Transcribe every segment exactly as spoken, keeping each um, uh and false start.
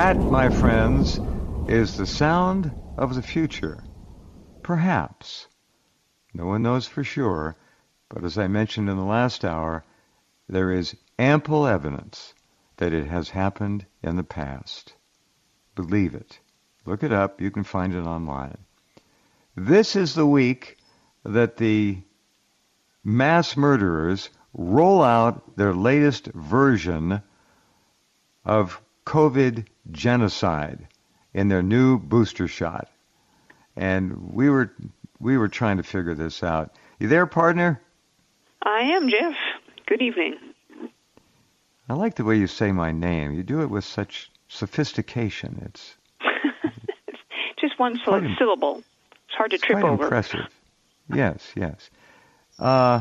That, my friends, is the sound of the future. Perhaps. No one knows for sure, but as I mentioned in the last hour, there is ample evidence that it has happened in the past. Believe it. Look it up. You can find it online. This is the week that the mass murderers roll out their latest version of COVID genocide in their new booster shot. And we were we were trying to figure this out. You there, partner? I am, Jeff. Good evening. I like the way you say my name. You do it with such sophistication. It's just one syll- syllable. It's hard to it's trip quite over. Impressive. Yes, yes. Uh,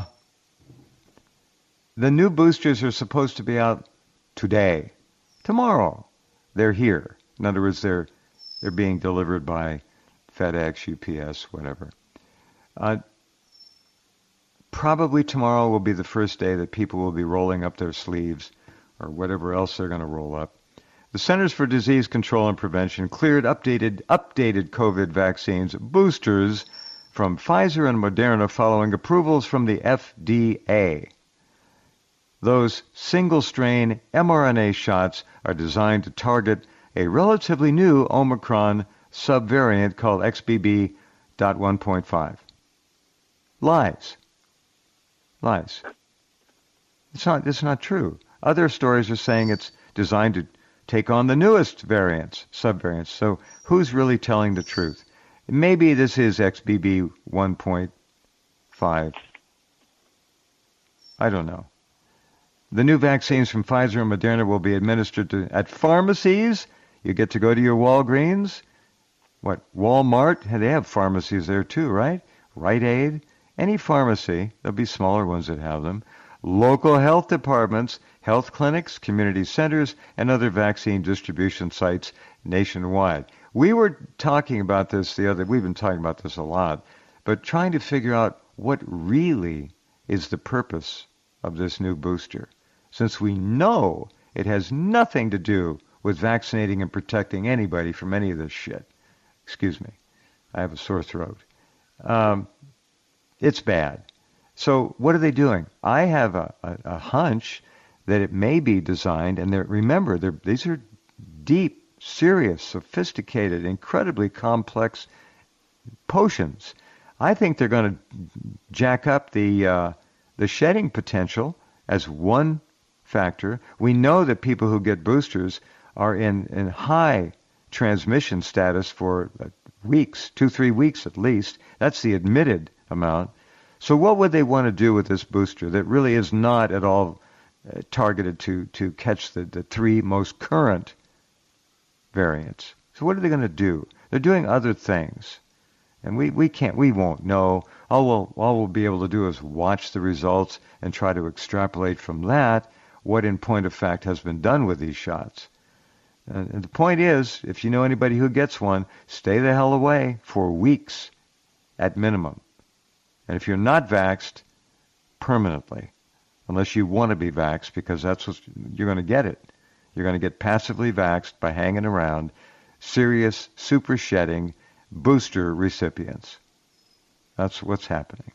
the new boosters are supposed to be out today. Tomorrow, they're here. In other words, they're they're being delivered by FedEx, U P S, whatever. Uh, probably tomorrow will be the first day that people will be rolling up their sleeves or whatever else they're going to roll up. The Centers for Disease Control and Prevention cleared updated updated COVID vaccines boosters from Pfizer and Moderna following approvals from the F D A. Those single-strain mRNA shots are designed to target a relatively new Omicron subvariant called X B B point one point five. Lies. Lies. It's not, it's not true. Other stories are saying it's designed to take on the newest variants, subvariants. So who's really telling the truth? Maybe this is X B B one point five. I don't know. The new vaccines from Pfizer and Moderna will be administered to, at pharmacies. You get to go to your Walgreens. What, Walmart? They have pharmacies there too, right? Rite Aid. Any pharmacy. There'll be smaller ones that have them. Local health departments, health clinics, community centers, and other vaccine distribution sites nationwide. We were talking about this the other, we've been talking about this a lot, but trying to figure out what really is the purpose of this new booster, since we know it has nothing to do with vaccinating and protecting anybody from any of this shit. Excuse me. I have a sore throat. Um, it's bad. So what are they doing? I have a, a, a hunch that it may be designed, and they're, remember, they're, these are deep, serious, sophisticated, incredibly complex potions. I think they're going to jack up the uh, the shedding potential as one factor. We know that people who get boosters are in, in high transmission status for weeks, two, three weeks at least. That's the admitted amount. So what would they want to do with this booster that really is not at all uh, targeted to, to catch the, the three most current variants? So what are they going to do? They're doing other things. And we, we can't, we won't know. All we'll, all we'll be able to do is watch the results and try to extrapolate from that what in point of fact has been done with these shots. And, and the point is, if you know anybody who gets one, stay the hell away for weeks at minimum. And if you're not vaxxed, permanently, unless you want to be vaxxed, because that's what you're going to get it. You're going to get passively vaxxed by hanging around serious super shedding booster recipients. That's what's happening.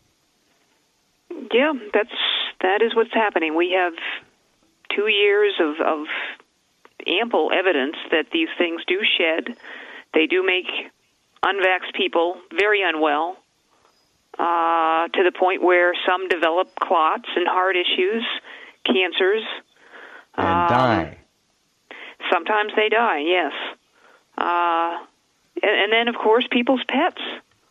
Yeah, that's that is what's happening. We have two years of, of ample evidence that these things do shed. They do make unvaxxed people very unwell, uh, to the point where some develop clots and heart issues, cancers. And um, die. Sometimes they die, yes. Uh, and, and then, of course, people's pets.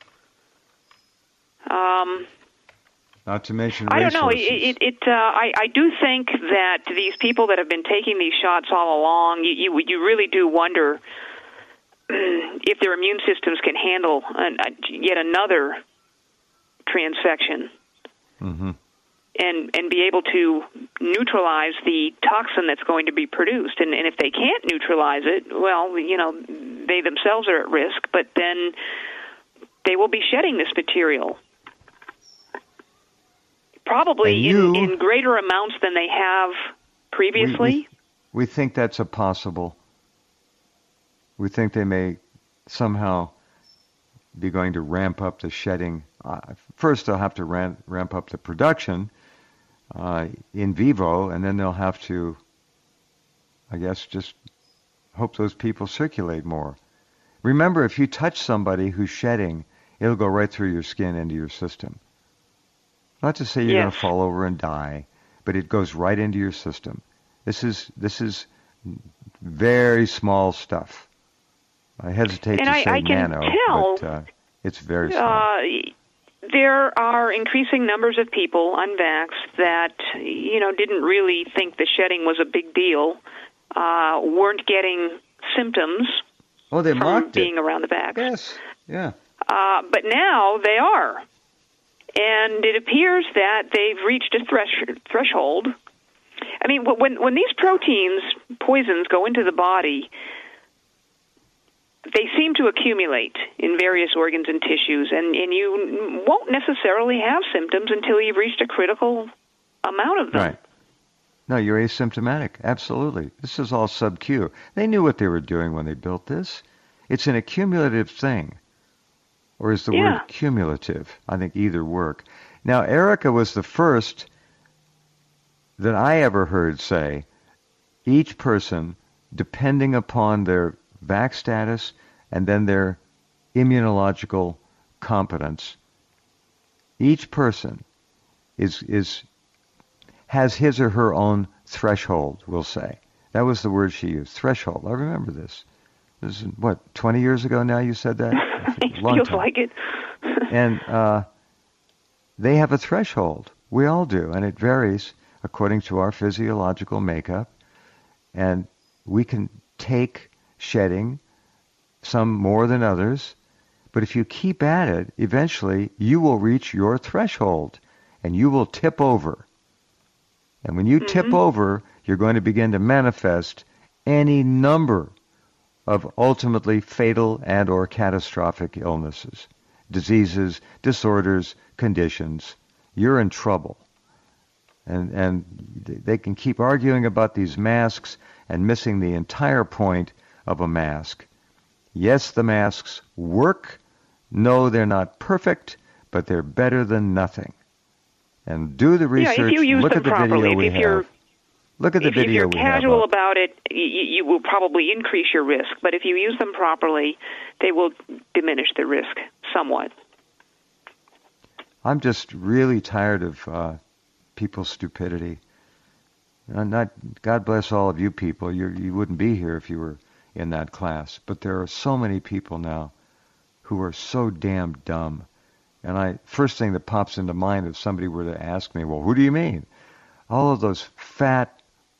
Um, Not to mention I don't know. resources. It, it, it uh, I, I do think that these people that have been taking these shots all along, you, you, you really do wonder if their immune systems can handle an, uh, yet another transfection, mm-hmm. and and be able to neutralize the toxin that's going to be produced. And, and if they can't neutralize it, well, you know, they themselves are at risk. But then they will be shedding this material. Probably you, in, in greater amounts than they have previously. We, we, we think that's a possible we think they may somehow be going to ramp up the shedding. Uh, first, they'll have to ramp, ramp up the production uh, in vivo, and then they'll have to, I guess, just hope those people circulate more. Remember, if you touch somebody who's shedding, it'll go right through your skin into your system. Not to say you're Yes. going to fall over and die, but it goes right into your system. This is this is very small stuff. I hesitate And to I- say I can nano, tell, but uh, it's very small. Uh, there are increasing numbers of people, unvaxxed, that, you know, didn't really think the shedding was a big deal, uh, weren't getting symptoms oh, they from mocked being it. around the vax. Yes, yeah. Uh, but now they are. And it appears that they've reached a thresh- threshold. I mean, when when these proteins, poisons, go into the body, they seem to accumulate in various organs and tissues, and, and you won't necessarily have symptoms until you've reached a critical amount of them. Right. No, you're asymptomatic. Absolutely. This is all sub-Q. They knew what they were doing when they built this. It's an accumulative thing. Or is the Yeah. word cumulative? I think either work. Now, Erica was the first that I ever heard say each person, depending upon their vax status and then their immunological competence, each person is is has his or her own threshold, we'll say. That was the word she used, threshold. I remember this. This is, what, twenty years ago now you said that? It Long feels time. like it. And uh, they have a threshold. We all do, and it varies according to our physiological makeup. And we can take shedding, some more than others, but if you keep at it, eventually you will reach your threshold, and you will tip over. And when you Mm-hmm. tip over, you're going to begin to manifest any number of ultimately fatal and or catastrophic illnesses, diseases, disorders, conditions. You're in trouble. And and they can keep arguing about these masks and missing the entire point of a mask. Yes, the masks work. No, they're not perfect, but they're better than nothing. And do the Yeah, research. if you use Look them at the properly, video if, we if you're have. Look at the if, if video you're we have casual up. about it, you, you will probably increase your risk. But if you use them properly, they will diminish the risk somewhat. I'm just really tired of uh, people's stupidity. Uh, not God bless all of you people. You you wouldn't be here if you were in that class. But there are so many people now who are so damn dumb. And I first thing that pops into mind if somebody were to ask me, well, who do you mean? All of those fat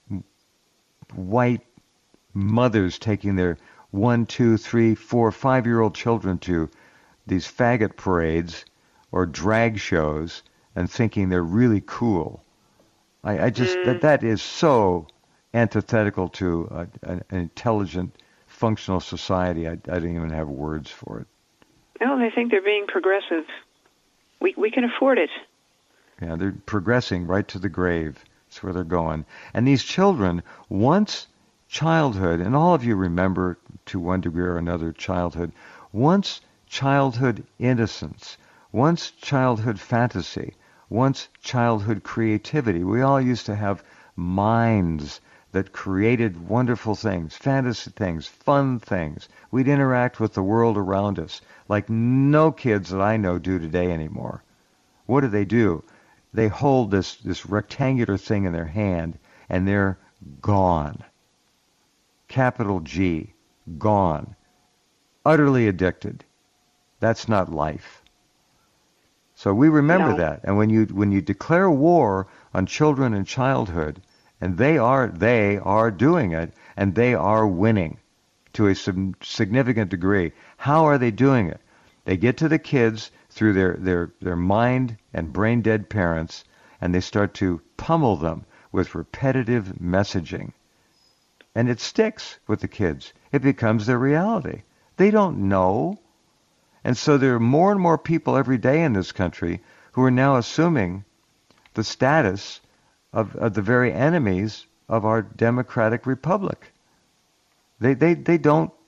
white mothers taking their one, two, three, four, five-year-old children to these faggot parades or drag shows and thinking they're really cool. I, I just, Mm. that, that is so antithetical to a, an intelligent, functional society. I, I don't even have words for it. No, they think they're being progressive. We we can afford it. Yeah, they're progressing right to the grave. That's where they're going. And these children, once childhood, and all of you remember to one degree or another childhood, once childhood innocence, once childhood fantasy, once childhood creativity. We all used to have minds that created wonderful things, fantasy things, fun things. We'd interact with the world around us like no kids that I know do today anymore. What do they do? They hold this, this rectangular thing in their hand, and they're gone. Capital G, gone. Utterly addicted. That's not life. So we remember No. that. And when you when you declare war on children in childhood, and they are they are doing it, and they are winning to a sub- significant degree. How are they doing it? They get to the kids through their, their, their mind and brain-dead parents, and they start to pummel them with repetitive messaging. And it sticks with the kids. It becomes their reality. They don't know. And so there are more and more people every day in this country who are now assuming the status of, of the very enemies of our democratic republic. They, they, they don't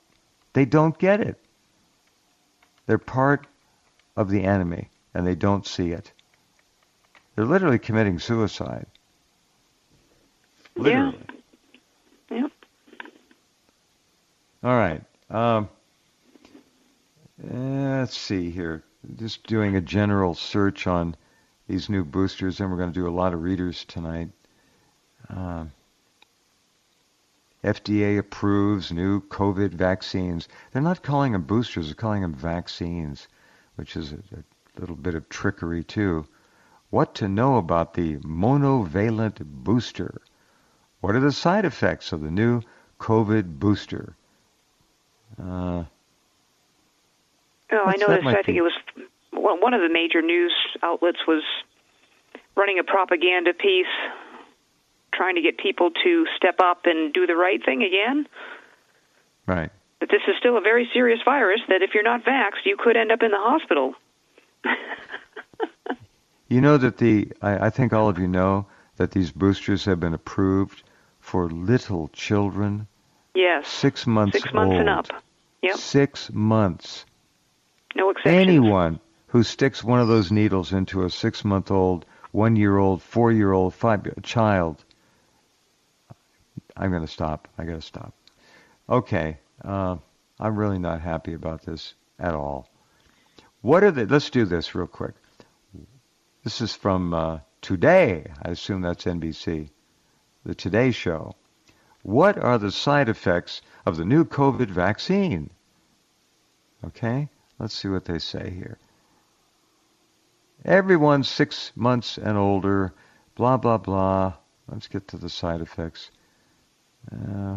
They don't get it. They're part of the enemy, and they don't see it. They're literally committing suicide. Literally. Yeah. Yep. All right. Um, let's see here. Just doing a general search on these new boosters, and we're going to do a lot of readers tonight. Um, F D A approves new COVID vaccines. They're not calling them boosters, they're calling them vaccines, which is a, a little bit of trickery too. What to know about the monovalent booster? What are the side effects of the new COVID booster? Uh, oh, I what's that noticed. might I think be? it was one one of the major news outlets was running a propaganda piece trying to get people to step up and do the right thing again. Right. That this is still a very serious virus, that if you're not vaxxed, you could end up in the hospital. You know that the, I, I think all of you know that these boosters have been approved for little children. Yes. Six months Six months old. and up. Yep. Six months. No exceptions. Anyone who sticks one of those needles into a six-month-old, one-year-old, four-year-old, five child, I'm going to stop. I got to stop. Okay. Uh, I'm really not happy about this at all. What are the, let's do this real quick. This is from uh, Today. I assume that's N B C. The Today Show. What are the side effects of the new COVID vaccine? Okay. Let's see what they say here. Everyone six months and older, blah, blah, blah. Let's get to the side effects. Uh,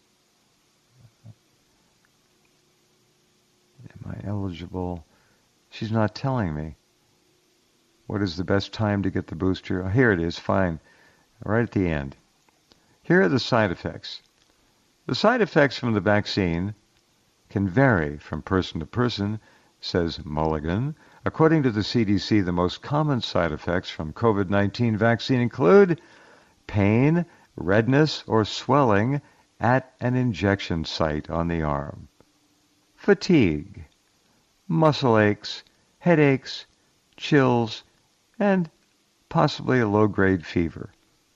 am I eligible? She's not telling me. What is the best time to get the booster? Oh, here it is, fine. Right at the end. Here are the side effects. The side effects from the vaccine can vary from person to person, says Mulligan. According to the C D C, the most common side effects from COVID nineteen vaccine include pain, redness, or swelling at an injection site on the arm, fatigue, muscle aches, headaches, chills, and possibly a low-grade fever.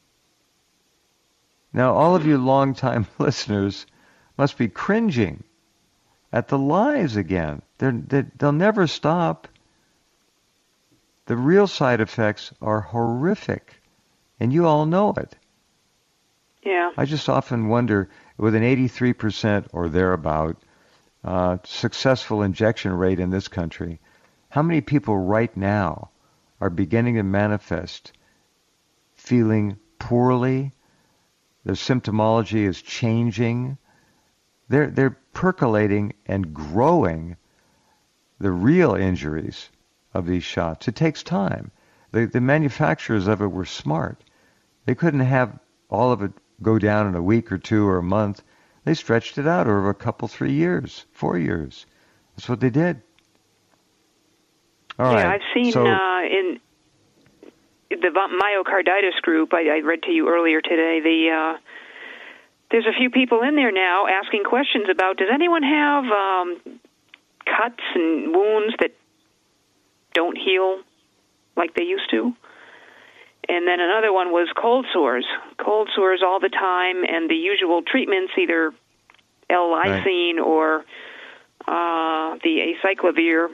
Now, all of you long-time listeners must be cringing at the lies again. They're, they, they'll never stop. The real side effects are horrific, and you all know it. Yeah. I just often wonder, with an eighty-three percent or thereabout uh, successful injection rate in this country, how many people right now are beginning to manifest feeling poorly? Their symptomology is changing. They're, they're percolating and growing the real injuries of these shots. It takes time. The, the manufacturers of it were smart. They couldn't have all of it go down in a week or two or a month. They stretched it out over a couple, three years, four years. That's what they did. All yeah, right. I've seen so, uh, in the myocarditis group, I, I read to you earlier today, the uh, there's a few people in there now asking questions about, does anyone have um, cuts and wounds that don't heal like they used to? And then another one was cold sores. Cold sores all the time, and the usual treatments, either L-lysine right. or uh, the acyclovir,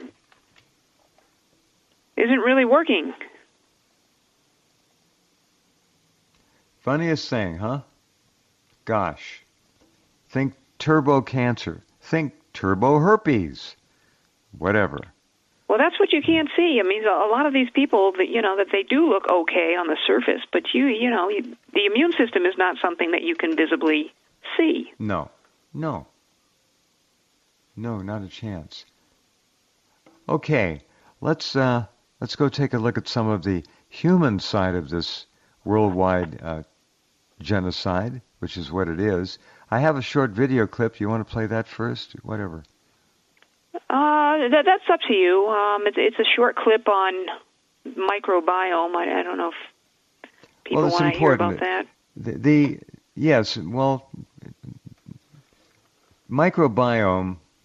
isn't really working. Funniest thing, huh? Gosh. Think turbo cancer. Think turbo herpes. Whatever. Well, that's what you can't see. I mean, a lot of these people, that you know, that they do look okay on the surface, but you, you know, you, the immune system is not something that you can visibly see. No, no, no, not a chance. Okay, let's uh, let's go take a look at some of the human side of this worldwide uh, genocide, which is what it is. I have a short video clip. You want to play that first? Whatever. Uh, that, that's up to you. Um, it's, it's a short clip on microbiome. I, I don't know if people well, want to hear about that. The, the yes, well, microbiome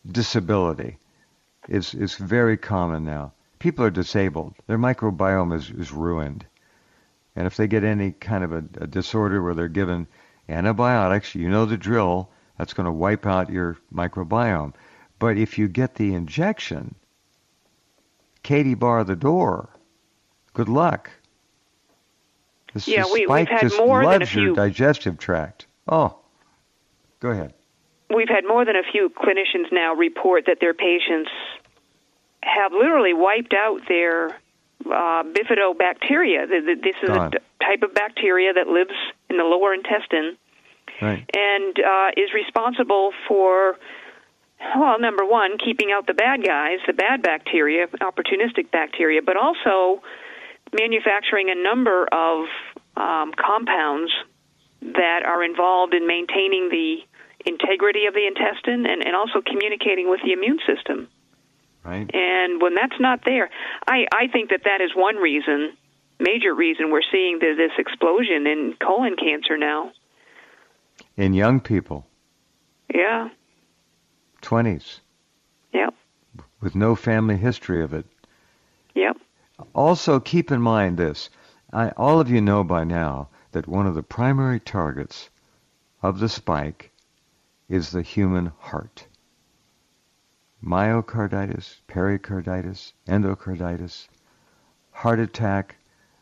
disability is is very common now. People are disabled. Their microbiome is, is ruined. And if they get any kind of a, a disorder where they're given antibiotics, you know the drill, that's going to wipe out your microbiome. But if you get the injection, Katie bar the door. Good luck. This yeah, this we, spike we've had just more than a loves few. your digestive tract. Oh, go ahead. We've had more than a few clinicians now report that their patients have literally wiped out their uh, bifidobacteria. This is Gone. a type of bacteria that lives in the lower intestine Right. and uh, is responsible for, well, number one, keeping out the bad guys, the bad bacteria, opportunistic bacteria, but also manufacturing a number of um, compounds that are involved in maintaining the integrity of the intestine and, and also communicating with the immune system. Right. And when that's not there, I, I think that that is one reason, major reason, we're seeing the, this explosion in colon cancer now. In young people, Yeah. twenties, Yep. with no family history of it. Yep. Also, keep in mind this. I, all of you know by now that one of the primary targets of the spike is the human heart. Myocarditis, pericarditis, endocarditis, heart attack,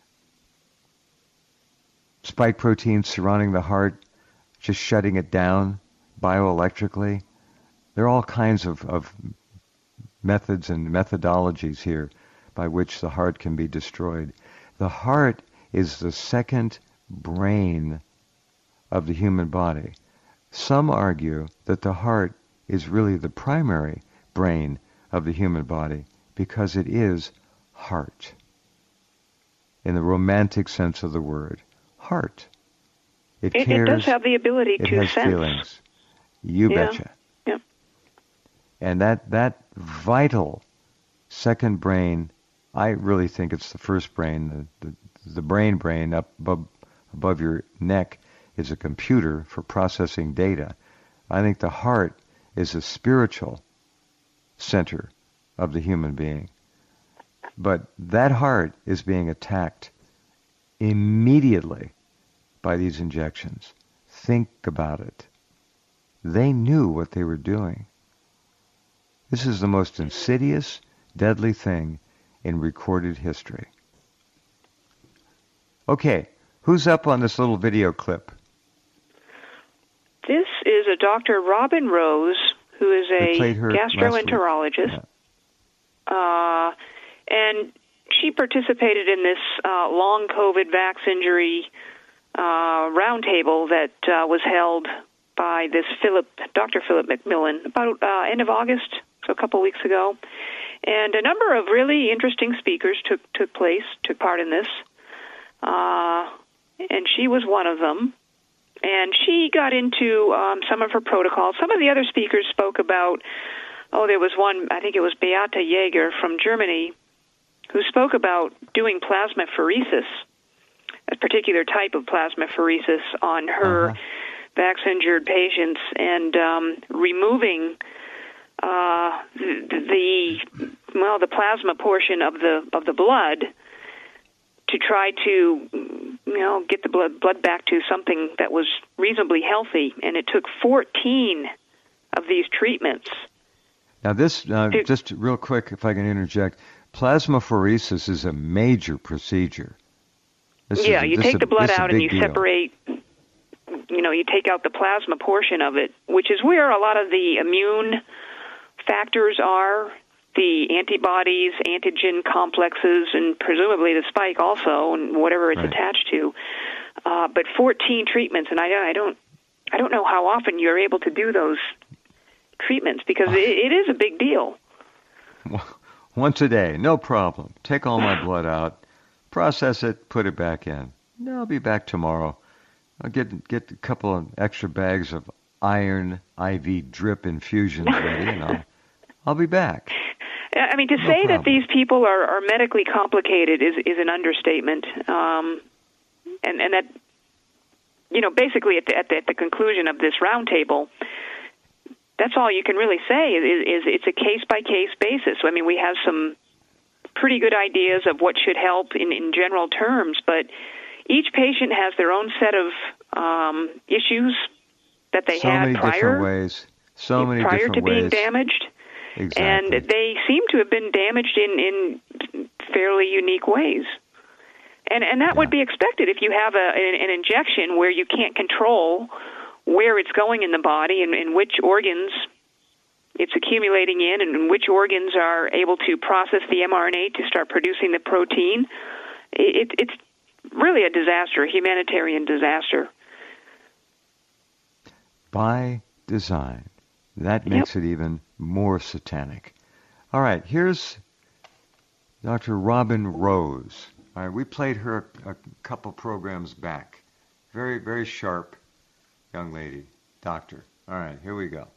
spike proteins surrounding the heart, just shutting it down bioelectrically. There are all kinds of, of methods and methodologies here by which the heart can be destroyed. The heart is the second brain of the human body. Some argue that the heart is really the primary brain of the human body because it is heart. In the romantic sense of the word, heart. It, It, cares. it does have the ability It to has sense. feelings. You Yeah. betcha. Yeah. And that, that vital second brain, I really think it's the first brain, the, the, the brain brain up above, above your neck is a computer for processing data. I think the heart is a spiritual center of the human being. But that heart is being attacked immediately by these injections. Think about it. They knew what they were doing. This is the most insidious, deadly thing in recorded history. Okay, who's up on this little video clip? This is a Doctor Robin Rose, who is We a played her last week. gastroenterologist. Yeah. Uh, and she participated in this uh, long COVID vax injury uh, roundtable that uh, was held by this Philip, Doctor Philip McMillan, about uh, end of August, so a couple weeks ago. And a number of really interesting speakers took took place, took part in this. Uh, and she was one of them. And she got into um, some of her protocols. Some of the other speakers spoke about, oh, there was one, I think it was Beate Jaeger from Germany, who spoke about doing plasmapheresis, a particular type of plasmapheresis on her Uh-huh. vax-injured patients, and um, removing uh, the, well, the plasma portion of the of the blood to try to, you know, get the blood blood back to something that was reasonably healthy. And it took fourteen of these treatments. Now this, uh, It- just real quick, if I can interject, plasmapheresis is a major procedure. This yeah, is a, you this take a, the blood this a out and big you deal. separate, you know, you take out the plasma portion of it, which is where a lot of the immune factors are, the antibodies, antigen complexes, and presumably the spike also, and whatever it's Right. attached to. Uh, but fourteen treatments, and I, I don't, I don't know how often you're able to do those treatments because it, it is a big deal. Once a day, no problem. Take all my blood out, process it, put it back in. I'll be back tomorrow. I'll get get a couple of extra bags of iron I V drip infusions ready, and I'll I'll be back. I mean, to No say that problem. these people are, are medically complicated is is an understatement, um, and and that, you know, basically at the, at the at the conclusion of this roundtable, that's all you can really say is, is it's a case-by-case basis. I mean, we have some pretty good ideas of what should help in, in general terms, but each patient has their own set of um, issues that they so had many prior, different ways. So many prior different to being ways. damaged. Exactly. And they seem to have been damaged in, in fairly unique ways. And and that Yeah. would be expected if you have a, an, an injection where you can't control where it's going in the body and, and which organs it's accumulating in and which organs are able to process the mRNA to start producing the protein. It, it's really a disaster, a humanitarian disaster. By design. That makes yep. it even more satanic. All right, here's Doctor Robin Rose. All right, we played her a, a couple programs back. Very, very sharp young lady, doctor. All right, here we go.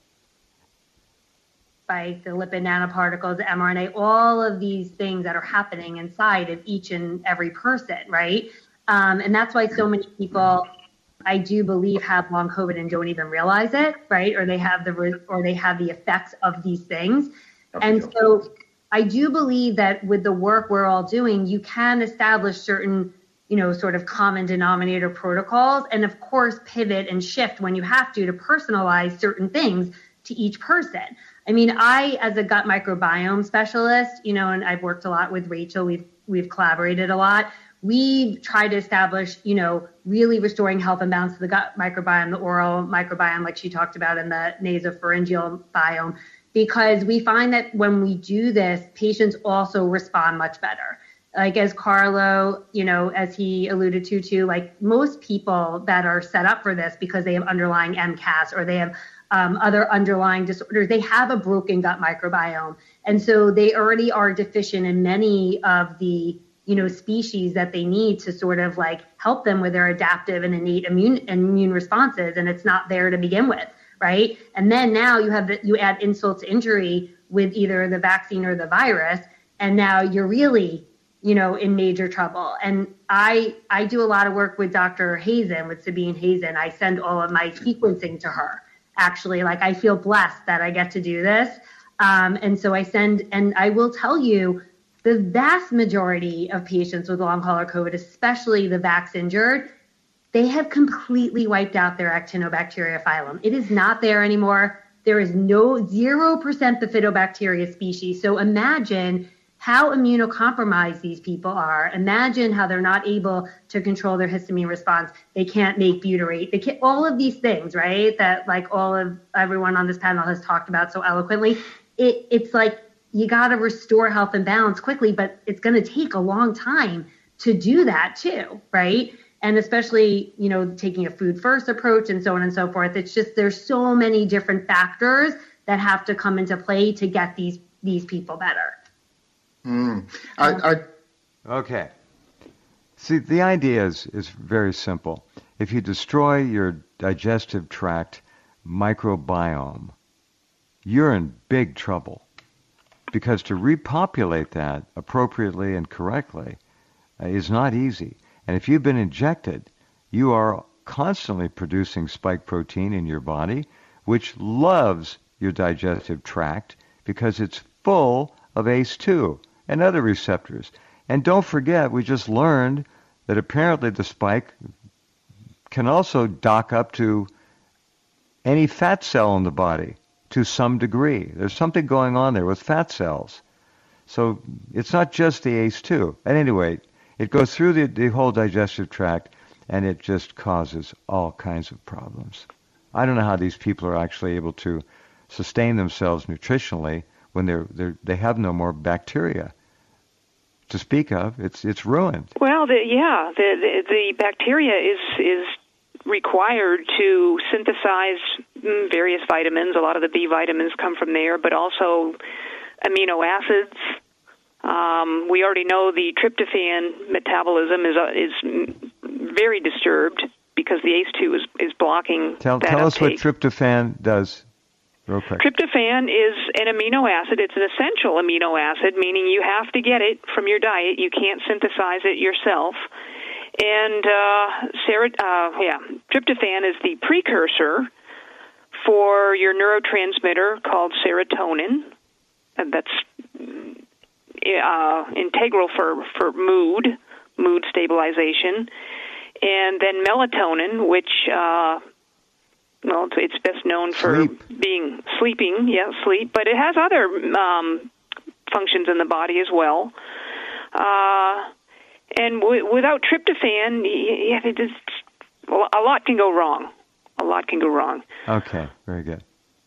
By the lipid nanoparticles, the mRNA, all of these things that are happening inside of each and every person, right? Um, and that's why so many people, I do believe, have long COVID and don't even realize it, right? Or they have the or they have the effects of these things. And so I do believe that with the work we're all doing, you can establish certain, you know, sort of common denominator protocols, and of course pivot and shift when you have to to personalize certain things to each person. I mean, I, as a gut microbiome specialist, you know, and I've worked a lot with Rachel, we've we've collaborated a lot. We try to establish, you know, really restoring health and balance to the gut microbiome, the oral microbiome, like she talked about, and the nasopharyngeal biome, because we find that when we do this, patients also respond much better. Like as Carlo, you know, as he alluded to too, like most people that are set up for this because they have underlying M C A S or they have um, other underlying disorders, they have a broken gut microbiome. And so they already are deficient in many of the, you know, species that they need to sort of like help them with their adaptive and innate immune immune responses. And it's not there to begin with, right? And then now you have the, you add insult to injury with either the vaccine or the virus, and now you're really, you know, in major trouble. And I I do a lot of work with Doctor Hazen, with Sabine Hazen. I send all of my sequencing to her, actually. Like, I feel blessed that I get to do this. Um, and so I send, and I will tell you, the vast majority of patients with long hauler COVID, especially the vax injured, they have completely wiped out their actinobacteria phylum. It is not there anymore. There is no zero percent bifidobacteria species. So imagine how immunocompromised these people are. Imagine how they're not able to control their histamine response. They can't make butyrate. They can't, all of these things, right? That like all of everyone on this panel has talked about so eloquently. It, it's like you got to restore health and balance quickly, but it's going to take a long time to do that too, right? And especially, you know, taking a food first approach and so on and so forth. It's just, there's so many different factors that have to come into play to get these these people better. Mm. I, I, okay. See, the idea is, is very simple. If you destroy your digestive tract microbiome, you're in big trouble. Because to repopulate that appropriately and correctly uh, is not easy. And if you've been injected, you are constantly producing spike protein in your body, which loves your digestive tract because it's full of A C E two and other receptors. And don't forget, we just learned that apparently the spike can also dock up to any fat cell in the body to some degree. There's something going on there with fat cells. So it's not just the A C E two. At any rate, it goes through the, the whole digestive tract, and it just causes all kinds of problems. I don't know how these people are actually able to sustain themselves nutritionally when they're, they're they have no more bacteria to speak of. It's it's ruined. Well, the, yeah, the, the the bacteria is is required to synthesize various vitamins. A lot of the B vitamins come from there, but also amino acids. Um, we already know the tryptophan metabolism is uh, is very disturbed because the A C E two is, is blocking tell, that Tell uptake. us what tryptophan does, real quick. Tryptophan is an amino acid. It's an essential amino acid, meaning you have to get it from your diet. You can't synthesize it yourself. And uh, sera- uh, yeah, tryptophan is the precursor for your neurotransmitter called serotonin. And that's uh, integral for, for mood, mood stabilization. And then melatonin, which, uh, well, it's best known for Sleep. being sleeping, yeah, sleep, but it has other um, functions in the body as well. Uh, and w- without tryptophan, yeah, it just, a lot can go wrong. A lot can go wrong. Okay, very good.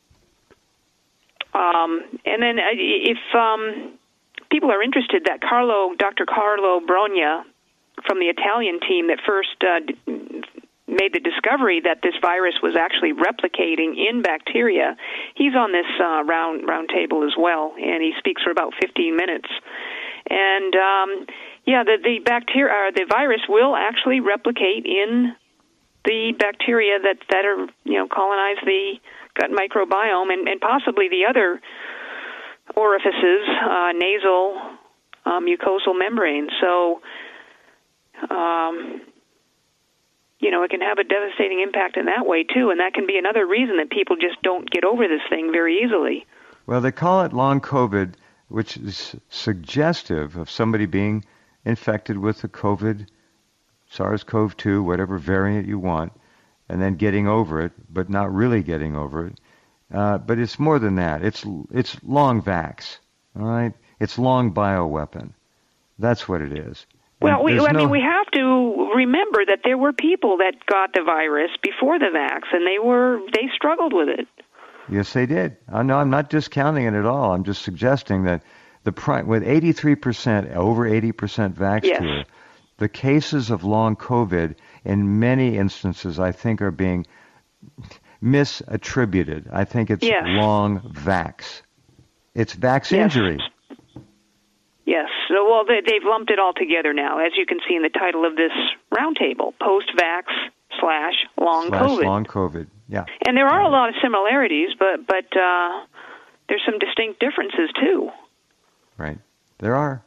Um, and then uh, if um, people are interested, that Carlo, Doctor Carlo Brogna from the Italian team that first uh, d- made the discovery that this virus was actually replicating in bacteria, he's on this uh, round round table as well, and he speaks for about fifteen minutes. And um, yeah, the the bacteria, uh, the virus will actually replicate in the bacteria that that are you know colonize the gut microbiome and, and possibly the other orifices, uh, nasal, uh, mucosal membranes. So, um, you know, it can have a devastating impact in that way too, and that can be another reason that people just don't get over this thing very easily. Well, they call it long COVID, which is suggestive of somebody being infected with the COVID, SARS-C o V two, whatever variant you want, and then getting over it, but not really getting over it. Uh, but it's more than that. It's it's long vax, all right? It's long bioweapon. That's what it is. Well, we, I no... mean, we have to remember that there were people that got the virus before the vax, and they were they struggled with it. Yes, they did. I know. I'm not discounting it at all. I'm just suggesting that the pri- with eighty-three percent, over eighty percent vaxxed yes. here, the cases of long COVID in many instances, I think, are being misattributed. I think it's yes. long vax. It's vax yes. injury. Yes. So, well, they, they've lumped it all together now, as you can see in the title of this roundtable, post-vax slash long slash COVID. long COVID, yeah. And there are a lot of similarities, but, but uh, there's some distinct differences, too. Right. There are.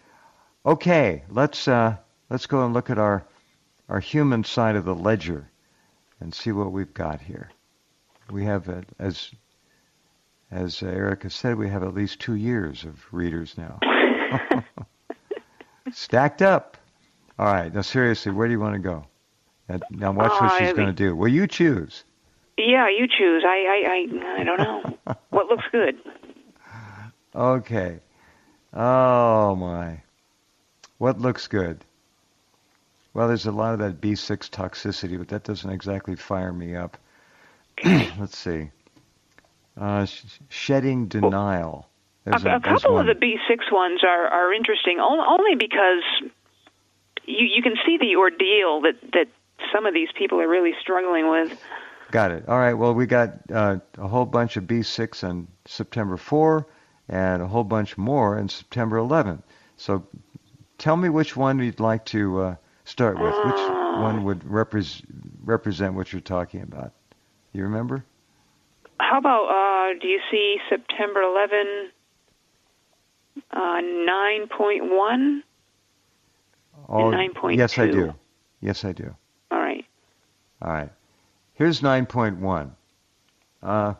Okay, let's uh, let's go and look at our our human side of the ledger and see what we've got here. We have, uh, as as Erica said, we have at least two years of readers now. Stacked up. All right. Now, seriously, where do you want to go? Now, watch uh, what she's I going to do. Well, you choose. Yeah, you choose. I, I, I, I don't know. What looks good? Okay. Oh, my. What looks good? Well, there's a lot of that B six toxicity, but that doesn't exactly fire me up. Let's see. Uh, sh- shedding denial. A, a couple of the B six ones are, are interesting, only because you, you can see the ordeal that, that some of these people are really struggling with. Got it. All right. Well, we got uh, a whole bunch of B six on September fourth and a whole bunch more on September eleventh. So tell me which one you'd like to uh, start with. Which uh, one would repre- represent what you're talking about? You remember? How about, uh, do you see September eleventh, uh, nine point one Oh, and nine point two? Yes, I do. Yes, I do. All right. All right. Here's nine point one. Uh,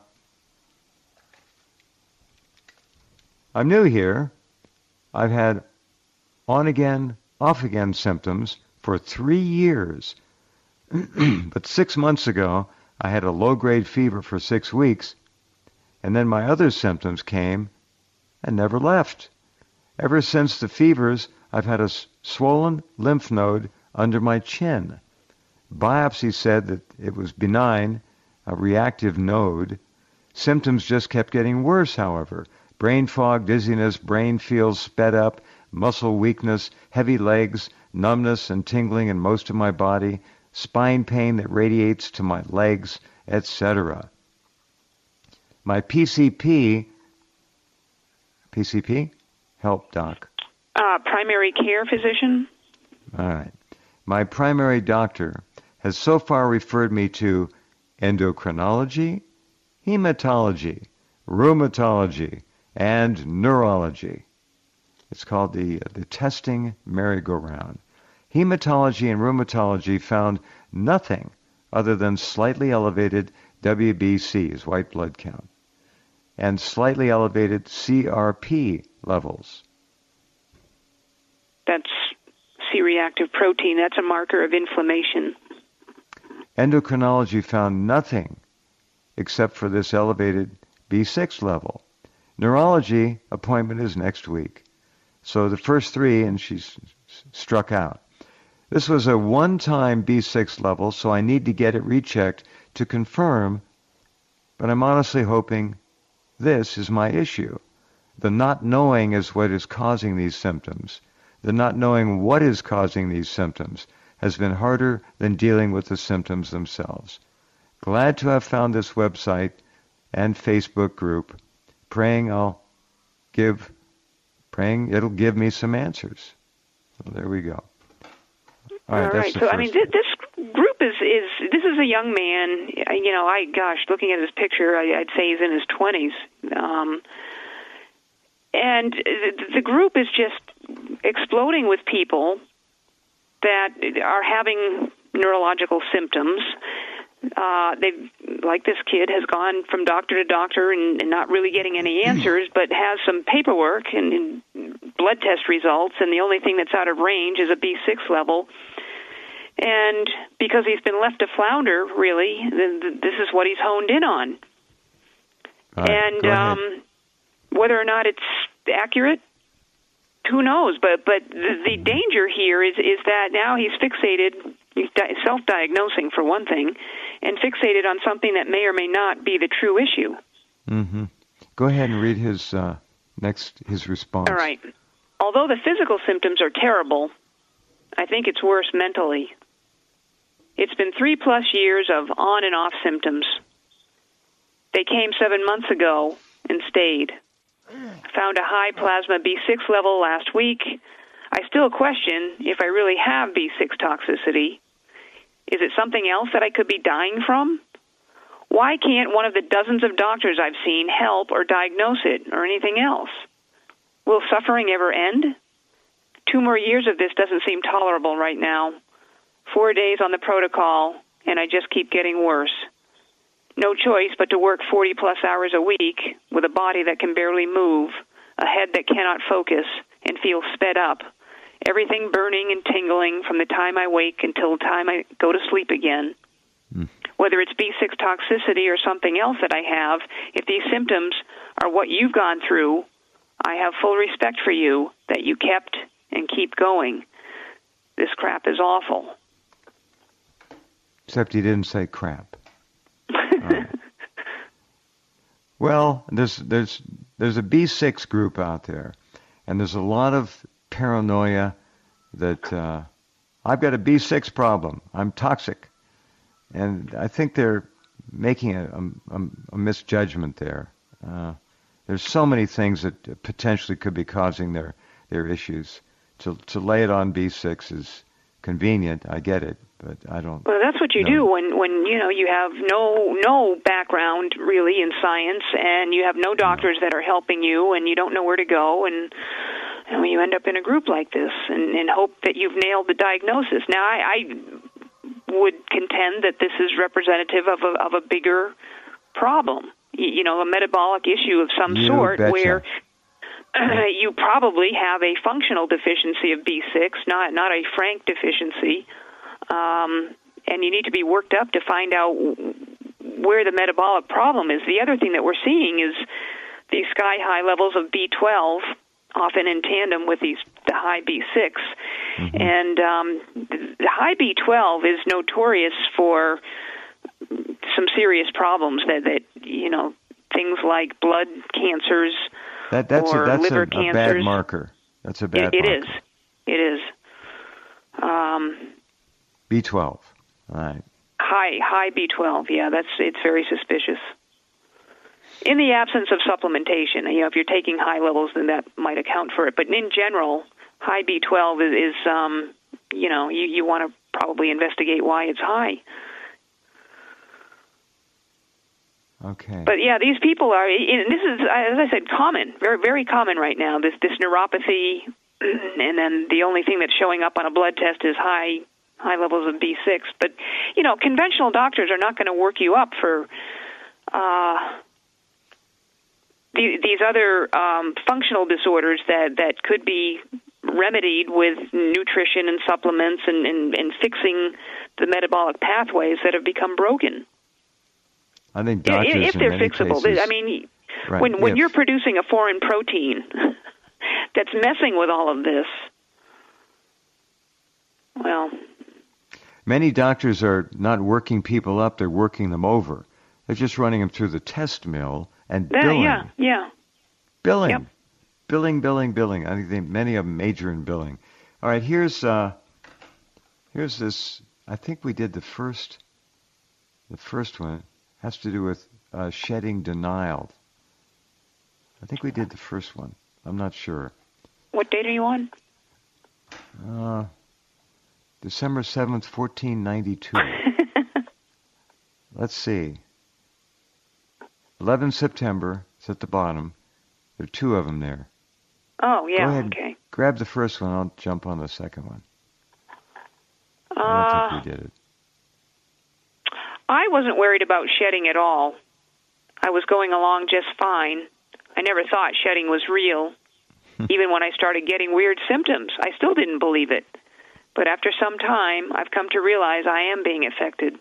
I'm new here. I've had on-again, off-again symptoms for three years. But six months ago, I had a low-grade fever for six weeks, and then my other symptoms came and never left. Ever since the fevers, I've had a s- swollen lymph node under my chin. Biopsy said that it was benign, a reactive node. Symptoms just kept getting worse, however. Brain fog, dizziness, brain feels sped up, muscle weakness, heavy legs, numbness and tingling in most of my body, spine pain that radiates to my legs, et cetera. My P C P, P C P? Help, Doc. Uh, primary care physician? All right. My primary doctor has so far referred me to endocrinology, hematology, rheumatology, and neurology. It's called the, the testing merry-go-round. Hematology and rheumatology found nothing other than slightly elevated W B Cs, white blood count, and slightly elevated C R P levels. That's C-reactive protein. That's a marker of inflammation. Endocrinology found nothing except for this elevated B six level. Neurology appointment is next week. So the first three, and she's struck out. This was a one-time B six level, so I need to get it rechecked to confirm, but I'm honestly hoping this is my issue. The not knowing is what is causing these symptoms. The not knowing what is causing these symptoms has been harder than dealing with the symptoms themselves. Glad to have found this website and Facebook group. Praying I'll give, praying it'll give me some answers. So there we go. All right. All That's right. the So first I mean, th- this group is is this is a young man. You know, I gosh, looking at his picture, I, I'd say he's in his twenties. Um, and the, the group is just exploding with people that are having neurological symptoms. Uh, they've, like this kid, has gone from doctor to doctor and, and not really getting any answers, but has some paperwork and, and blood test results, and the only thing that's out of range is a B six level. And because he's been left to flounder, really, th- th- this is what he's honed in on. All right, and um, whether or not it's accurate, who knows? But but the, the danger here is is that now he's fixated, he's di- self-diagnosing for one thing, and fixated on something that may or may not be the true issue. Mm-hmm. Go ahead and read his uh, next his response. All right. Although the physical symptoms are terrible, I think it's worse mentally. It's been three plus years of on and off symptoms. They came seven months ago and stayed. Found a high plasma B six level last week. I still question if I really have B six toxicity. Is it something else that I could be dying from? Why can't one of the dozens of doctors I've seen help or diagnose it or anything else? Will suffering ever end? Two more years of this doesn't seem tolerable right now. Four days on the protocol, and I just keep getting worse. No choice but to work forty plus hours a week with a body that can barely move, a head that cannot focus, and feel sped up. Everything burning and tingling from the time I wake until the time I go to sleep again. Mm. Whether it's B six toxicity or something else that I have, if these symptoms are what you've gone through, I have full respect for you that you kept and keep going. This crap is awful. Except he didn't say crap. Right. Well, there's there's there's a B six group out there, and there's a lot of paranoia that uh, I've got a B six problem. I'm toxic, and I think they're making a, a, a misjudgment there. Uh, there's so many things that potentially could be causing their their issues. To to lay it on B six is convenient. I get it, but I don't. Well, that's what you know. do when, when you know you have no no background really in science, and you have no doctors no. that are helping you, and you don't know where to go, and you know, you end up in a group like this, and, and hope that you've nailed the diagnosis. Now, I, I would contend that this is representative of a of a bigger problem. You know, a metabolic issue of some you sort, betcha. where Uh, you probably have a functional deficiency of B six, not not a frank deficiency, um, and you need to be worked up to find out where the metabolic problem is. The other thing that we're seeing is these sky-high levels of B twelve, often in tandem with these the high B six, mm-hmm. and um, the high B twelve is notorious for some serious problems that, that you know, things like blood cancers. That, that's or a, that's liver a, a cancers. bad marker. That's a bad it, it marker. is. It is. Um, B twelve. All right. High high B twelve. Yeah, that's it's very suspicious. In the absence of supplementation, you know, if you're taking high levels, then that might account for it. But in general, high B twelve is, is um, you know, you, you want to probably investigate why it's high. Okay. But yeah, these people are, and this is, as I said, common, very, very common right now. This this neuropathy, and then the only thing that's showing up on a blood test is high high levels of B six. But you know, conventional doctors are not going to work you up for uh, the, these other um, functional disorders that, that could be remedied with nutrition and supplements and, and, and fixing the metabolic pathways that have become broken. I think doctors, if, if they're in many fixable, cases, I mean, right, when when if. you're producing a foreign protein that's messing with all of this, well, many doctors are not working people up; they're working them over. They're just running them through the test mill and that, billing, yeah, yeah, billing, Yep. billing, billing, billing. I think they, many of them major in billing. All right, here's uh, here's this. I think we did the first, the first one. Has to do with uh, shedding denial. I think we did the first one. I'm not sure. What date are you on? Uh, December seventh, fourteen ninety-two. Let's see. eleventh September, it's at the bottom. There are two of them there. Oh, yeah, Go ahead, okay. grab the first one. I'll jump on the second one. Uh, I don't think we did it. I wasn't worried about shedding at all. I was going along just fine. I never thought shedding was real. Even when I started getting weird symptoms, I still didn't believe it. But after some time, I've come to realize I am being affected.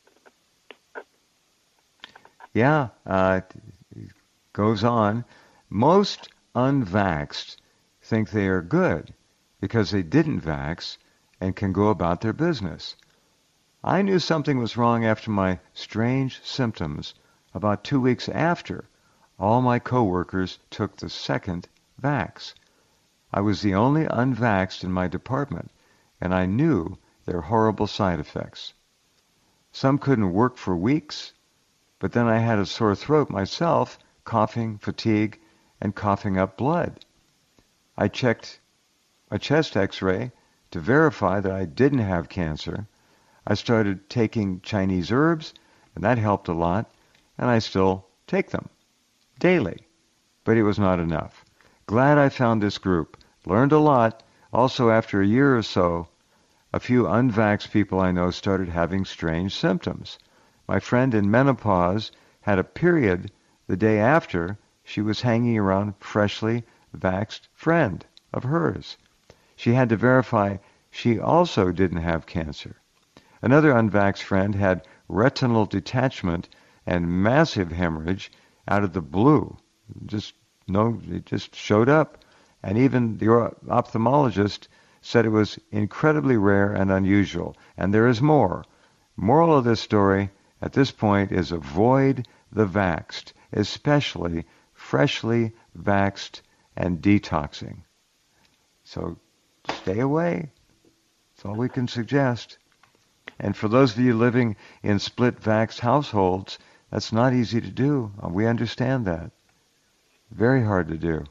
Yeah, uh, it goes on. Most unvaxxed think they are good because they didn't vax and can go about their business. I knew something was wrong after my strange symptoms about two weeks after all my coworkers took the second vax. I was the only unvaxxed in my department, and I knew their horrible side effects. Some couldn't work for weeks, but then I had a sore throat myself, coughing, fatigue, and coughing up blood. I checked a chest x-ray to verify that I didn't have cancer. I started taking Chinese herbs, and that helped a lot, and I still take them daily. But it was not enough. Glad I found this group. Learned a lot. Also, after a year or so, a few unvaxxed people I know started having strange symptoms. My friend in menopause had a period the day after she was hanging around a freshly vaxxed friend of hers. She had to verify she also didn't have cancer. Another unvaxxed friend had retinal detachment and massive hemorrhage out of the blue. Just no, it just showed up. And even the ophthalmologist said it was incredibly rare and unusual. And there is more. Moral of this story at this point is avoid the vaxxed, especially freshly vaxxed and detoxing. So stay away. That's all we can suggest. And for those of you living in split vaxxed households, that's not easy to do. We understand that. Very hard to do.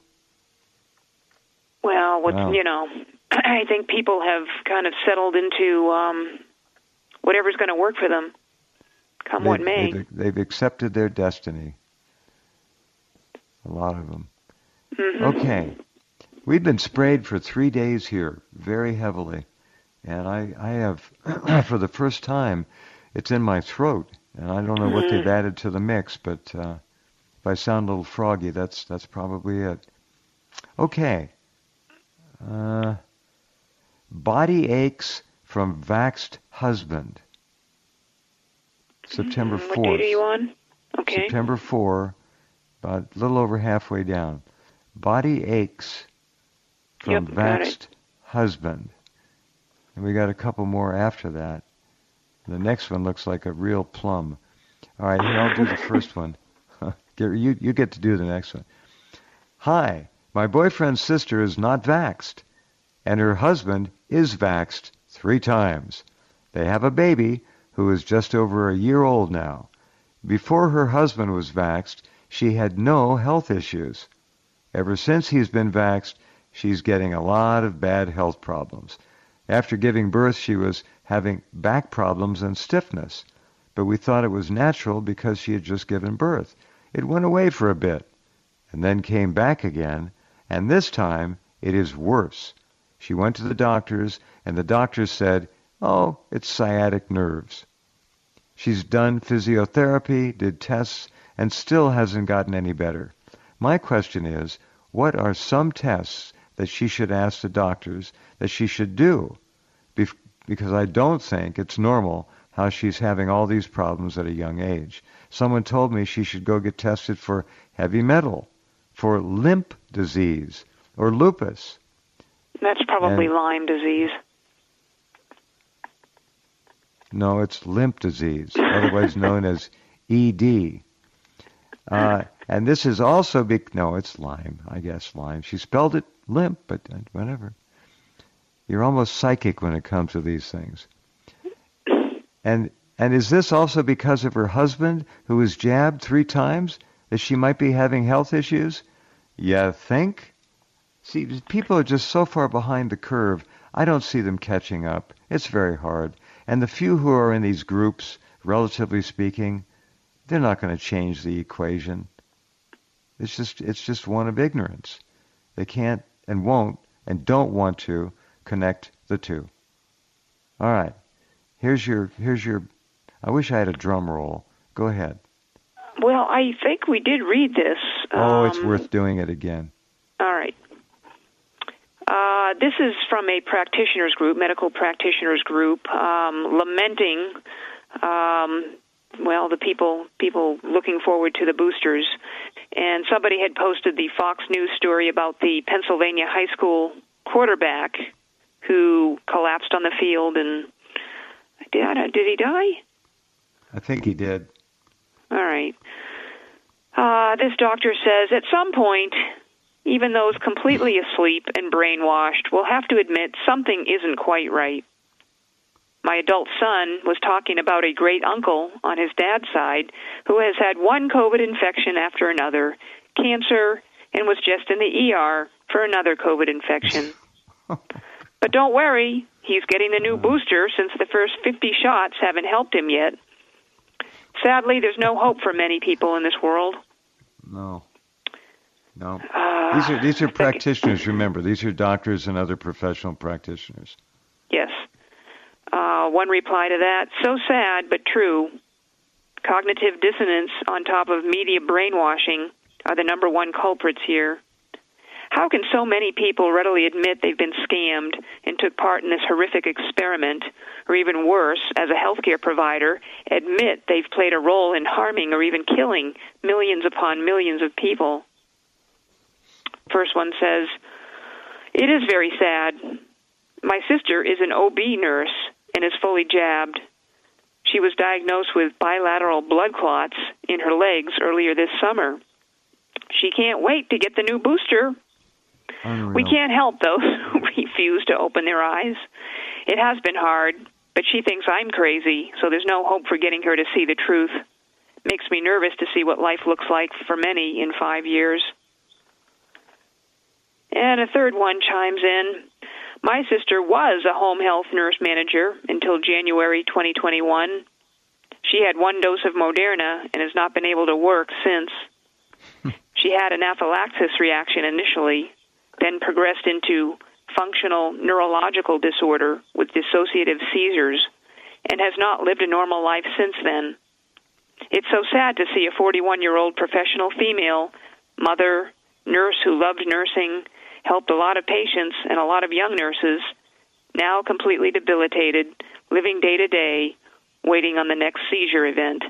Well, what's, Wow. you know, I think people have kind of settled into um, whatever's going to work for them, come They've, what may. they've, they've accepted their destiny. A lot of them. Mm-hmm. Okay. We've been sprayed for three days here, very heavily. And I, I have, for the first time, it's in my throat. And I don't know what they've added to the mix, but uh, if I sound a little froggy, that's that's probably it. Okay. Uh, body aches from vaxxed husband. September fourth. What date are you on? Okay. September fourth, about a little over halfway down. Body aches from Yep, got it. vaxxed husband. And we got a couple more after that. The next one looks like a real plum. All right, here, I'll do the first one. you, you get to do the next one. Hi, my boyfriend's sister is not vaxxed, and her husband is vaxxed three times. They have a baby who is just over a year old now. Before her husband was vaxxed, she had no health issues. Ever since he's been vaxxed, she's getting a lot of bad health problems. After giving birth, she was having back problems and stiffness, but we thought it was natural because she had just given birth. It went away for a bit, and then came back again, and this time it is worse. She went to the doctors, and the doctors said, oh, it's sciatic nerves. She's done physiotherapy, did tests, and still hasn't gotten any better. My question is, what are some tests that she should ask the doctors that she should do? Bef- because I don't think it's normal how she's having all these problems at a young age. Someone told me she should go get tested for heavy metal, for limp disease, or lupus. That's probably And- Lyme disease. No, it's limp disease, otherwise known as E D. Uh, and this is also, be- no, it's Lyme, I guess, Lyme. She spelled it limp, but uh, whatever. You're almost psychic when it comes to these things. And and is this also because of her husband, who was jabbed three times, that she might be having health issues? You think? See, people are just so far behind the curve, I don't see them catching up. It's very hard. And the few who are in these groups, relatively speaking, they're not going to change the equation. It's just it's just one of ignorance. They can't and won't and don't want to connect the two. All right. Here's your here's your I wish I had a drum roll. Go ahead. Well, I think we did read this. Oh, it's Um, worth doing it again. All right. Uh, this is from a practitioners group, medical practitioners group, um, lamenting, um, well, the people people looking forward to the boosters. And somebody had posted the Fox News story about the Pennsylvania high school quarterback who collapsed on the field, and did, did he die? I think he did. All right. Uh, this doctor says, at some point, even those completely asleep and brainwashed will have to admit something isn't quite right. My adult son was talking about a great uncle on his dad's side who has had one COVID infection after another, cancer, and was just in the E R for another COVID infection. But don't worry, he's getting the new booster since the first fifty shots haven't helped him yet. Sadly, there's no hope for many people in this world. No. No. Uh, These are these are I think- practitioners, remember. These are doctors and other professional practitioners. Yes. Uh, one reply to that, so sad but true. Cognitive dissonance on top of media brainwashing are the number one culprits here. How can so many people readily admit they've been scammed and took part in this horrific experiment, or even worse, as a healthcare provider, admit they've played a role in harming or even killing millions upon millions of people? First one says, it is very sad. My sister is an O B nurse and is fully jabbed. She was diagnosed with bilateral blood clots in her legs earlier this summer. She can't wait to get the new booster. Unreal. We can't help those who refuse to open their eyes. It has been hard, but she thinks I'm crazy, so there's no hope for getting her to see the truth. Makes me nervous to see what life looks like for many in five years. And a third one chimes in. My sister was a home health nurse manager until January twenty twenty-one. She had one dose of Moderna and has not been able to work since. She had an anaphylaxis reaction initially, then progressed into functional neurological disorder with dissociative seizures, and has not lived a normal life since then. It's so sad to see a forty-one-year-old professional female, mother, nurse who loved nursing, helped a lot of patients and a lot of young nurses, now completely debilitated, living day to day, waiting on the next seizure event.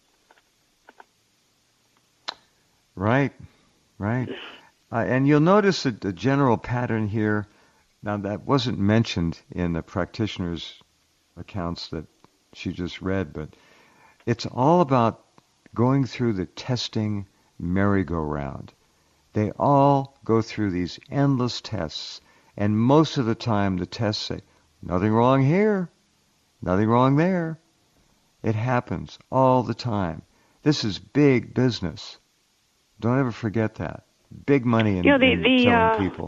Right, right. Uh, and you'll notice that the general pattern here, now that wasn't mentioned in the practitioner's accounts that she just read, but it's all about going through the testing merry-go-round. They all go through these endless tests, and most of the time the tests say, nothing wrong here, nothing wrong there. It happens all the time. This is big business. Don't ever forget that. Big money in, You know, the- in the, killing uh, people.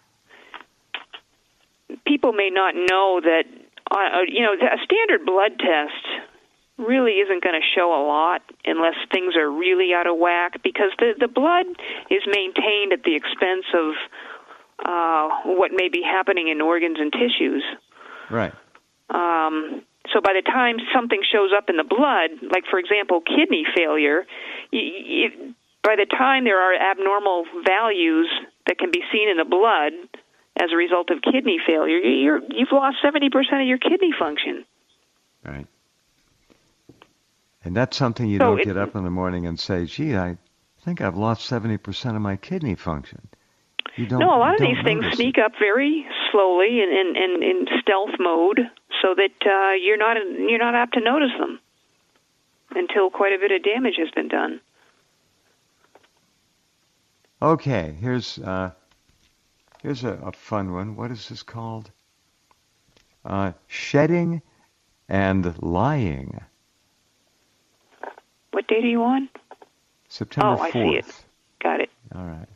People may not know that, uh, you know, a standard blood test really isn't going to show a lot unless things are really out of whack, because the, the blood is maintained at the expense of uh, what may be happening in organs and tissues. Right. Um, so by the time something shows up in the blood, like, for example, kidney failure, you, you, by the time there are abnormal values that can be seen in the blood as a result of kidney failure, you're, you've lost seventy percent of your kidney function. Right. And that's something you So don't it- get up in the morning and say, gee, I think I've lost seventy percent of my kidney function. You don't, No, a lot you of don't these things notice sneak it. up very slowly and in, in, in stealth mode, so that uh, you're not you're not apt to notice them until quite a bit of damage has been done. Okay, here's uh, here's a, a fun one. What is this called? Uh, shedding and lying. What date are you on? September Oh, I fourth. see it. Got it. All right.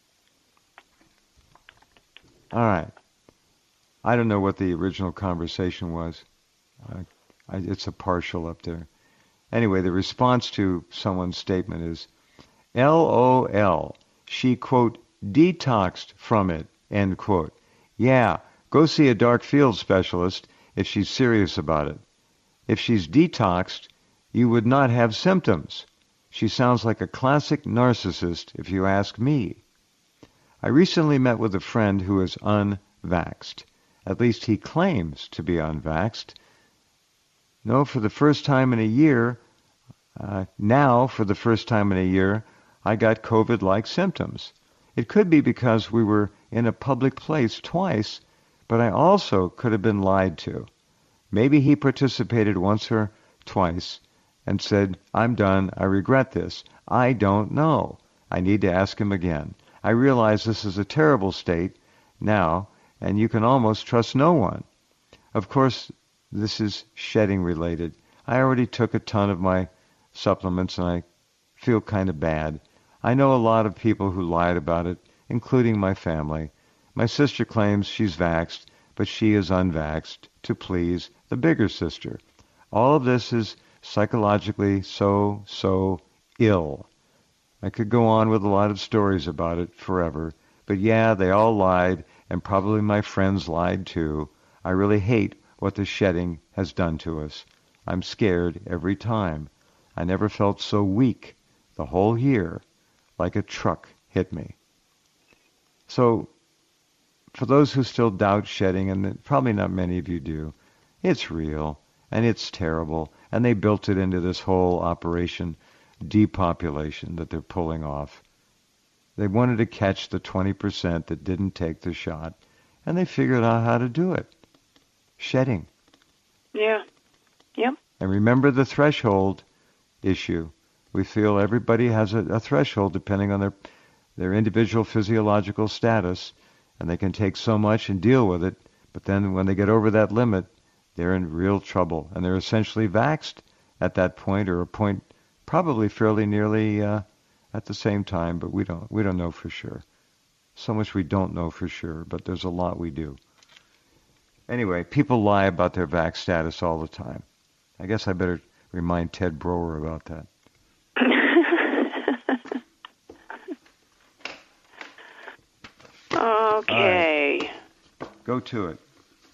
All right. I don't know what the original conversation was. Uh, I, it's a partial up there. Anyway, the response to someone's statement is, L O L. She, quote, detoxed from it, end quote. Yeah, go see a dark field specialist if she's serious about it. If she's detoxed, you would not have symptoms. She sounds like a classic narcissist, if you ask me. I recently met with a friend who is unvaxxed. At least he claims to be unvaxxed. No, for the first time in a year, uh, now for the first time in a year, I got COVID-like symptoms. It could be because we were in a public place twice, but I also could have been lied to. Maybe he participated once or twice and said, I'm done, I regret this. I don't know. I need to ask him again. I realize this is a terrible state now, and you can almost trust no one. Of course, this is shedding related. I already took a ton of my supplements, and I feel kind of bad. I know a lot of people who lied about it, including my family. My sister claims she's vaxxed, but she is unvaxxed to please the bigger sister. All of this is psychologically so, so ill. I could go on with a lot of stories about it forever, but yeah, they all lied, and probably my friends lied too. I really hate what the shedding has done to us. I'm scared every time. I never felt so weak the whole year, like a truck hit me. So, for those who still doubt shedding, and probably not many of you do, it's real, and it's terrible, and they built it into this whole operation depopulation that they're pulling off. They wanted to catch the twenty percent that didn't take the shot, and they figured out how to do it. Shedding. Yeah. Yep. And remember the threshold issue. We feel everybody has a, a threshold depending on their their individual physiological status, and they can take so much and deal with it, but then when they get over that limit, they're in real trouble, and they're essentially vaxxed at that point, or a point probably fairly nearly uh, at the same time, but we don't we don't know for sure. So much we don't know for sure, but there's a lot we do. Anyway, people lie about their vax status all the time. I guess I better remind Ted Broer about that. Okay. Right. Go to it.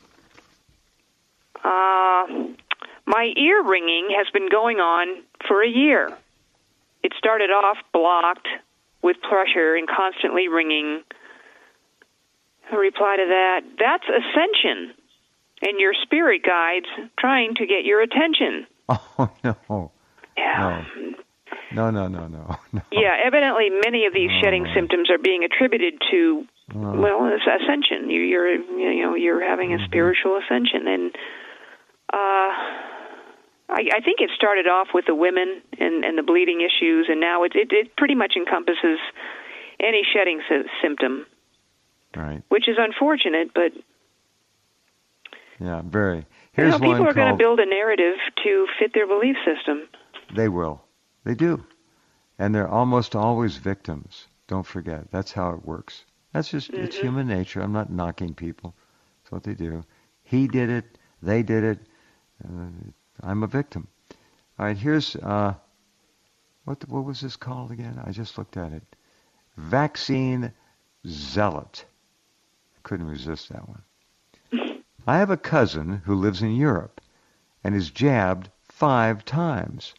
Uh, my ear ringing has been going on for a year. It started off blocked with pressure and constantly ringing. A reply to that, that's ascension and your spirit guides trying to get your attention. Oh, no. Yeah. No, no, no, no. no. Yeah, evidently many of these Oh. shedding symptoms are being attributed to, Oh. well, it's ascension. You- You're, you know, you're having a Mm-hmm. spiritual ascension, and uh, I, I think it started off with the women and, and the bleeding issues, and now it, it, it pretty much encompasses any shedding sy- symptom, Right. which is unfortunate, but Yeah, very. you Here's know, people one are going to called, build a narrative to fit their belief system. They will. They do. And they're almost always victims. Don't forget. That's how it works. That's just, it's Mm-hmm. human nature. I'm not knocking people. That's what they do. He did it. They did it. Uh, I'm a victim. All right, here's, uh, what the, what was this called again? I just looked at it. Vaccine Zealot. Couldn't resist that one. I have a cousin who lives in Europe and is jabbed five times.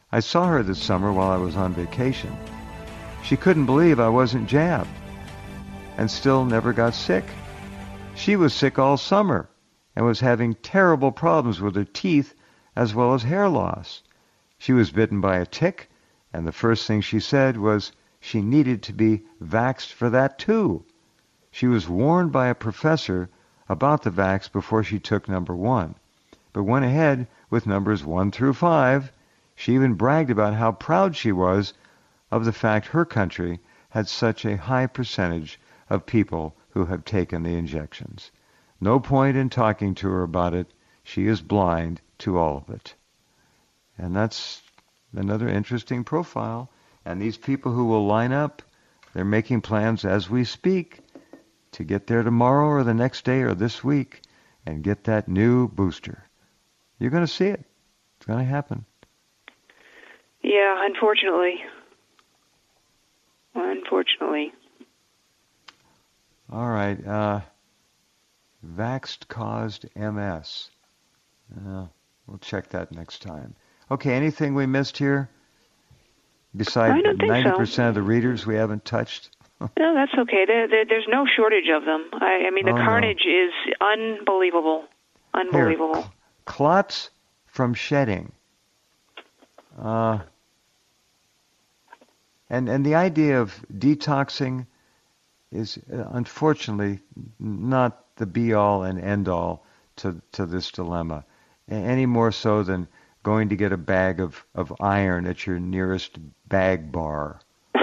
I saw her this summer while I was on vacation. She couldn't believe I wasn't jabbed and still never got sick. She was sick all summer and was having terrible problems with her teeth as well as hair loss. She was bitten by a tick, and the first thing she said was she needed to be vaxxed for that too. She was warned by a professor about the vax before she took number one, but went ahead with numbers one through five. She even bragged about how proud she was of the fact her country had such a high percentage of people who have taken the injections. No point in talking to her about it. She is blind to all of it. And that's another interesting profile. And these people who will line up, they're making plans as we speak to get there tomorrow or the next day or this week and get that new booster. You're going to see it. It's going to happen. Yeah, unfortunately. Unfortunately. All right. Uh, Vaxxed caused M S. Uh, we'll check that next time. Okay, anything we missed here? Besides ninety percent so. Of the readers we haven't touched? No, that's okay. There, there, there's no shortage of them. I, I mean, the oh, carnage no. is unbelievable. Unbelievable. Here, clots from shedding. Uh, and, and the idea of detoxing is uh, unfortunately not the be-all and end-all to, to this dilemma, any more so than going to get a bag of, of iron at your nearest bag bar.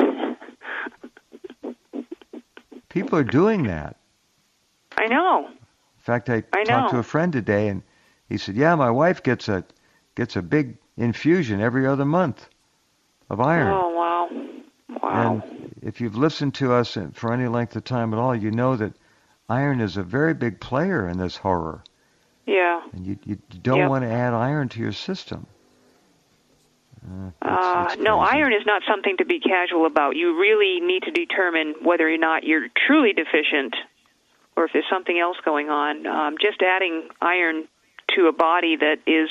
People are doing that. I know. In fact, I, I talked know. to a friend today, and he said, yeah, my wife gets a gets a big infusion every other month of iron. Oh, wow. Wow. And if you've listened to us for any length of time at all, you know that iron is a very big player in this horror. Yeah. And you, you don't yep. want to add iron to your system. Uh, it's, uh, it's no, crazy. iron is not something to be casual about. You really need to determine whether or not you're truly deficient or if there's something else going on. Um, just adding iron to a body that is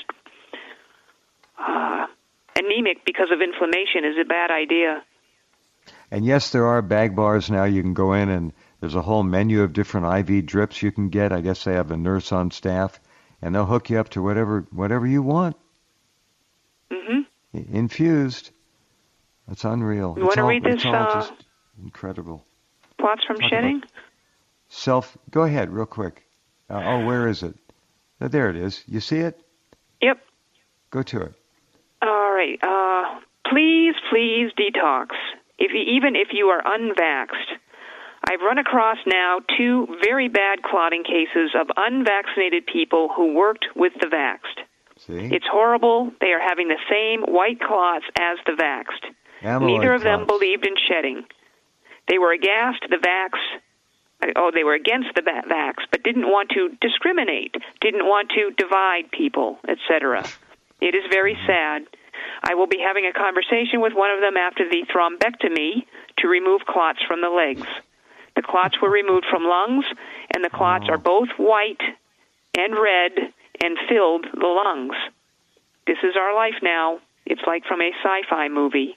uh, anemic because of inflammation is a bad idea. And yes, there are bag bars now. You can go in and there's a whole menu of different I V drips you can get. I guess they have a nurse on staff, and they'll hook you up to whatever whatever you want. Mm-hmm. Infused. That's unreal. You want to read this? It's all uh, just incredible. Plots from Talk shedding? Self. Go ahead, real quick. Uh, oh, where is it? Uh, there it is. You see it? Yep. Go to it. All right. Uh, please, please detox. If you, even if you are unvaxxed. I've run across now two very bad clotting cases of unvaccinated people who worked with the vaxxed. See? It's horrible. They are having the same white clots as the vaxxed. Amyloid Neither of clots. them believed in shedding. They were aghast the vax. Oh, they were against the vax, but didn't want to discriminate, didn't want to divide people, et cetera. It is very sad. I will be having a conversation with one of them after the thrombectomy to remove clots from the legs. The clots were removed from lungs, and the clots oh. are both white and red and filled the lungs. This is our life now. It's like from a sci-fi movie.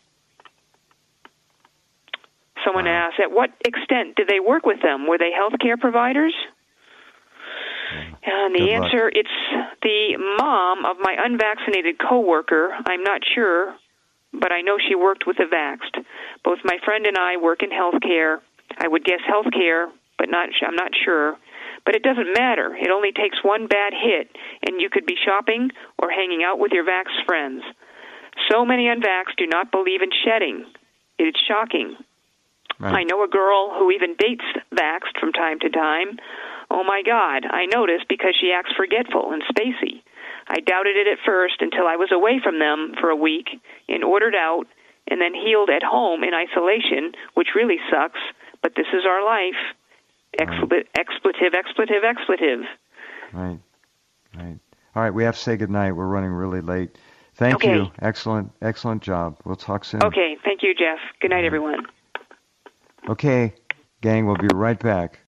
Someone wow. asked, at what extent did they work with them? Were they healthcare providers? Yeah. And the Good answer, luck. it's the mom of my unvaccinated coworker. I'm not sure, but I know she worked with the vaxxed. Both my friend and I work in healthcare. I would guess healthcare, but not. I'm not sure. But it doesn't matter. It only takes one bad hit, and you could be shopping or hanging out with your vaxxed friends. So many unvaxxed do not believe in shedding. It's shocking. Right. I know a girl who even dates vaxxed from time to time. Oh, my God, I noticed because she acts forgetful and spacey. I doubted it at first until I was away from them for a week and ordered out and then healed at home in isolation, which really sucks, but this is our life. Expl- right. Expletive, expletive, expletive. Right, right. All right, we have to say goodnight. We're running really late. Thank okay. you. Excellent, excellent job. We'll talk soon. Okay, thank you, Jeff. Good night, everyone. Okay, gang, we'll be right back.